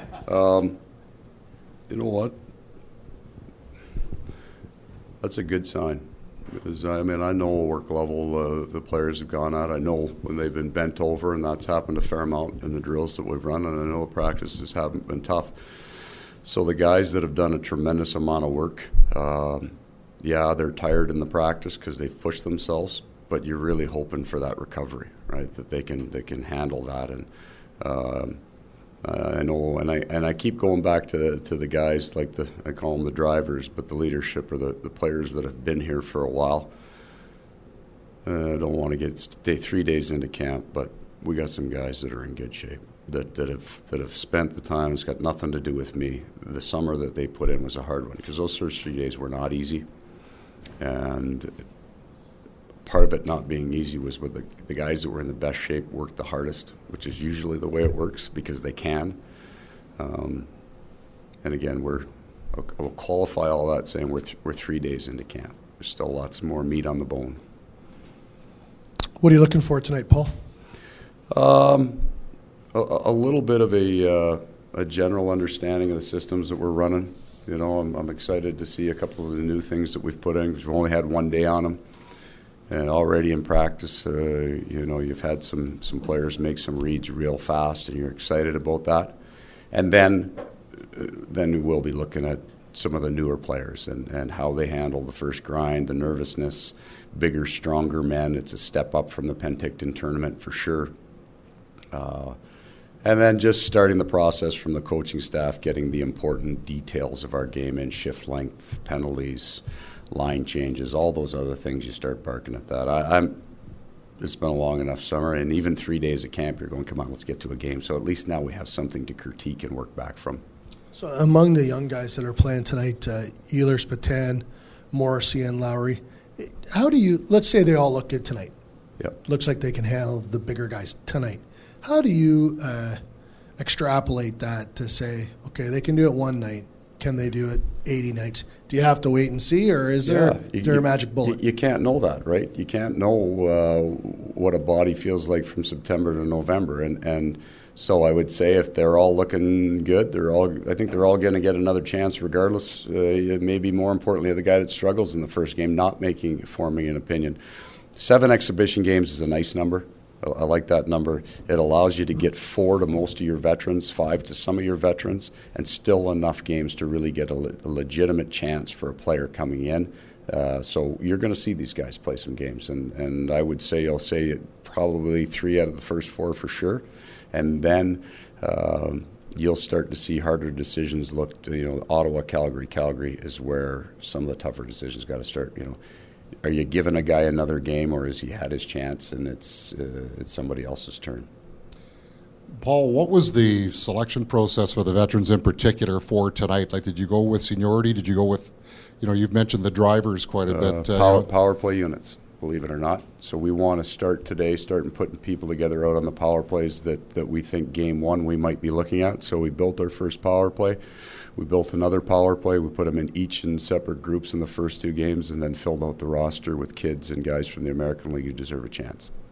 You know what? That's a good sign. Because, I mean, I know what work level the players have gone at. I know when they've been bent over, and that's happened a fair amount in the drills that we've run, and I know the practices haven't been tough. So the guys that have done a tremendous amount of work, yeah, they're tired in the practice because they've pushed themselves, but you're really hoping for that recovery, right? That they can handle that. And I know, and I keep going back to the guys like I call them the drivers, but the leadership or the players that have been here for a while. I don't want to get 3 days into camp, but we got some guys that are in good shape that have spent the time. It's got nothing to do with me. The summer that they put in was a hard one because those first 3 days were not easy, and part of it not being easy was with the guys that were in the best shape worked the hardest, which is usually the way it works because they can. And again, I'll qualify all that saying we're 3 days into camp. There's still lots more meat on the bone. What are you looking for tonight, Paul? A little bit of a general understanding of the systems that we're running. You know, I'm excited to see a couple of the new things that we've put in because we've only had 1 day on them. And already in practice, you know, you've had some players make some reads real fast, and you're excited about that. And then we'll be looking at some of the newer players and how they handle the first grind, the nervousness, bigger, stronger men. It's a step up from the Penticton tournament for sure. And then just starting the process from the coaching staff, getting the important details of our game in, shift length, penalties, line changes, all those other things. You start barking at that. It's been a long enough summer, and even 3 days of camp, you're going, come on, let's get to a game. So at least now we have something to critique and work back from. So among the young guys that are playing tonight, Ehlers, Patan, Morrissey, and Lowry, how do you, let's say they all look good tonight. Yep. Looks like they can handle the bigger guys tonight. How do you extrapolate that to say, okay, they can do it one night. Can they do it 80 nights? Do you have to wait and see, or is there a magic bullet? You can't know that, right? You can't know what a body feels like from September to November. And so I would say if they're all looking good, I think they're all going to get another chance regardless, maybe more importantly, the guy that struggles in the first game not forming an opinion. 7 exhibition games is a nice number. I like that number. It allows you to get 4 to most of your veterans, 5 to some of your veterans, and still enough games to really get a legitimate chance for a player coming in. So you're going to see these guys play some games, and I would say I'll say probably 3 out of the first 4 for sure, and then you'll start to see harder decisions looked. You know, Ottawa, Calgary is where some of the tougher decisions got to start. You know. Are you giving a guy another game, or has he had his chance and it's somebody else's turn? Paul, what was the selection process for the veterans in particular for tonight? Like, did you go with seniority? Did you go with, you know, you've mentioned the drivers quite a bit. Power play units, believe it or not. So we want to start putting people together out on the power plays that we think game 1 we might be looking at. So we built our first power play. We built another power play. We put them in separate groups in the first 2 games, and then filled out the roster with kids and guys from the American League who deserve a chance.